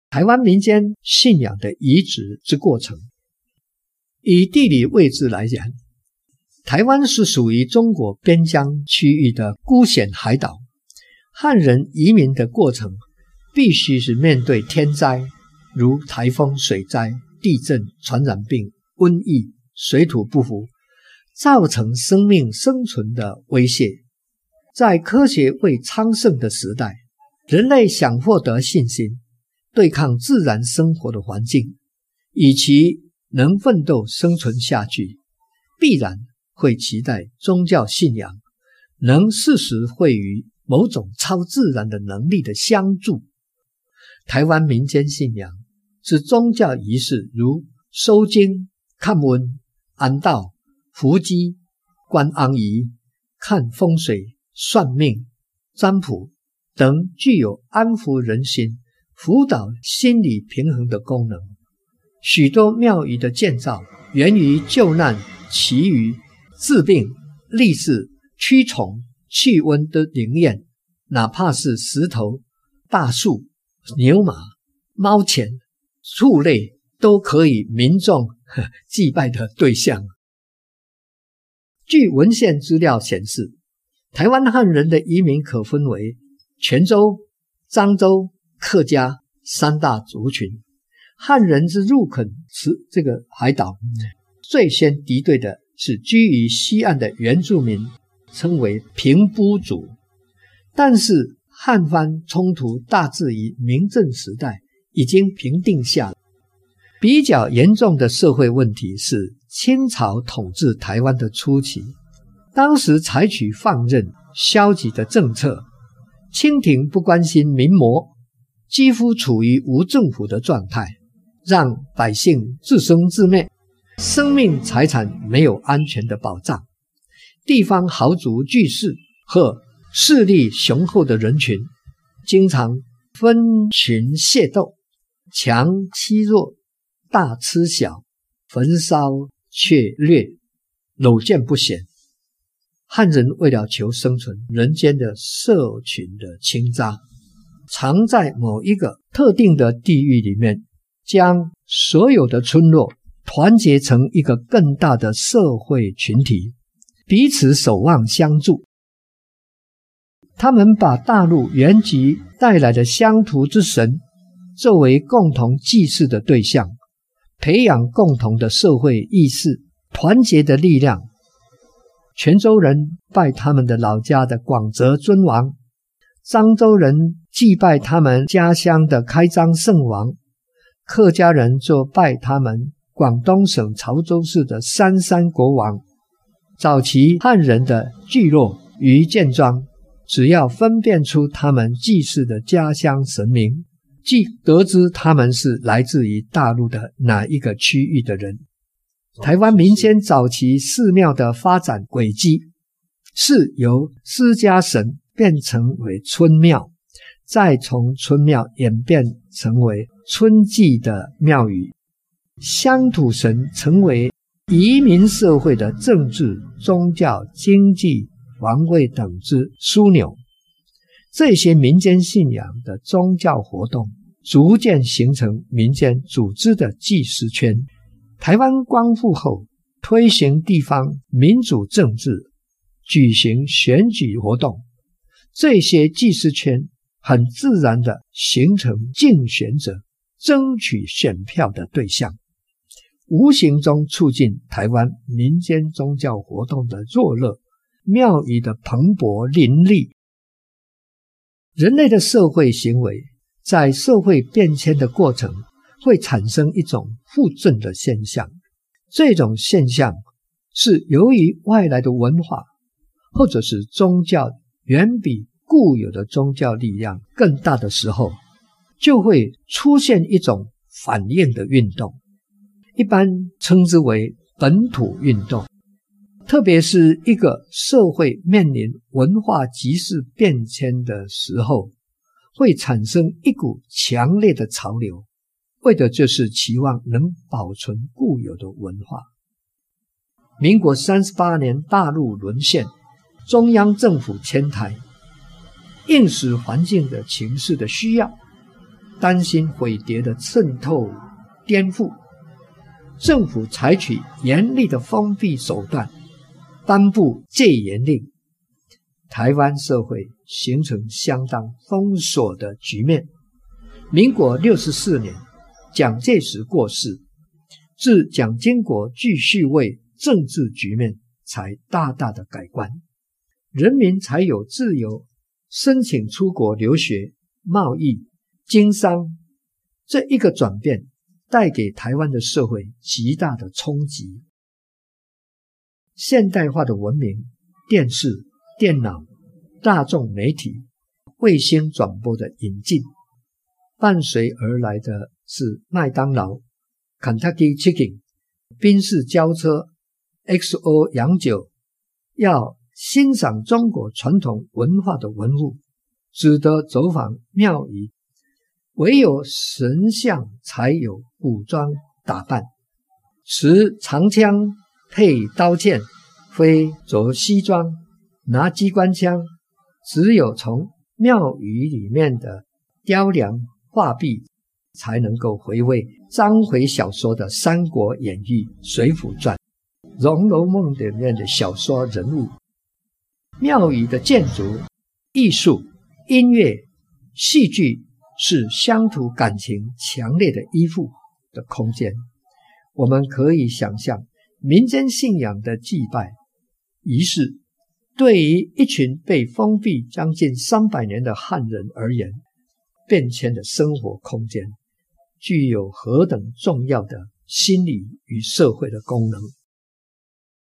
台湾民间信仰的移植之过程。以地理位置来讲，台湾是属于中国边疆区域的孤险海岛，汉人移民的过程必须是面对天灾，如台风、水灾、地震、传染病、瘟疫、水土不服，造成生命生存的威胁。在科学未昌盛的时代，人类想获得信心，对抗自然生活的环境，以其能奋斗生存下去，必然会期待宗教信仰能适时会于某种超自然的能力的相助。台湾民间信仰之宗教仪式，如收经、看瘟、安道、伏击、观安仪、看风水、算命、占卜等，具有安抚人心、辅导心理平衡的功能。许多庙宇的建造源于救难、祈雨、治病、立志、驱虫、去瘟的灵验，哪怕是石头、大树、牛马、猫钱、畜类，都可以民众祭拜的对象。据文献资料显示，台湾汉人的移民可分为泉州、漳州、客家三大族群。汉人之入垦这个海岛，最先敌对的是居于西岸的原住民，称为平埔族。但是汉番冲突大致于明郑时代已经平定下来。比较严重的社会问题是清朝统治台湾的初期，当时采取放任消极的政策，清廷不关心民瘼，几乎处于无政府的状态，让百姓自生自灭，生命财产没有安全的保障。地方豪族巨士和势力雄厚的人群经常分群械斗，强欺弱，大吃小，焚烧窃掠，屡见不鲜。汉人为了求生存，人间的社群的倾轧，常在某一个特定的地域里面，将所有的村落团结成一个更大的社会群体，彼此守望相助。他们把大陆原籍带来的乡土之神作为共同祭祀的对象，培养共同的社会意识、团结的力量。泉州人拜他们的老家的广泽尊王，漳州人祭拜他们家乡的开漳圣王，客家人就拜他们广东省潮州市的三山国王。早期汉人的聚落与建庄，只要分辨出他们祭祀的家乡神明，即得知他们是来自于大陆的哪一个区域的人。台湾民间早期寺庙的发展轨迹，是由私家神变成为村庙，再从村庙演变成为村祭的庙宇，乡土神成为移民社会的政治、宗教、经济、防卫等之枢纽。这些民间信仰的宗教活动逐渐形成民间组织的祭祀圈。台湾光复后，推行地方民主政治，举行选举活动，这些祭祀圈很自然地形成竞选者争取选票的对象，无形中促进台湾民间宗教活动的热络，庙宇的蓬勃林立。人类的社会行为在社会变迁的过程会产生一种互证的现象，这种现象是由于外来的文化或者是宗教远比固有的宗教力量更大的时候，就会出现一种反应的运动，一般称之为本土运动。特别是一个社会面临文化局势变迁的时候，会产生一股强烈的潮流，为的就是期望能保存固有的文化。民国38年大陆沦陷，中央政府迁台，应时环境的情势的需要， 担心匪谍的渗透颠覆，政府采取严厉的封闭手段，颁布戒严令，台湾社会形成相当封锁的局面。民国64年，蒋介石过世，自蒋经国继续位，政治局面才大大的改观，人民才有自由申请出国留学、贸易、经商。这一个转变带给台湾的社会极大的冲击。现代化的文明，电视、电脑、大众媒体、卫星转播的引进，伴随而来的是麦当劳、Kentucky Chicken、宾士轿车、XO 洋酒，要欣赏中国传统文化的文物，只得走访庙宇，唯有神像才有古装打扮，持长枪配刀剑，非着西装拿机关枪，只有从庙宇里面的雕梁画壁才能够回味章回小说的《三国演义》《水浒传》《红楼梦》里面的小说人物。庙宇的建筑、艺术、音乐、戏剧是乡土感情强烈的依附的空间。我们可以想象，民间信仰的祭拜仪式，对于一群被封闭将近300年的汉人而言，变迁的生活空间具有何等重要的心理与社会的功能。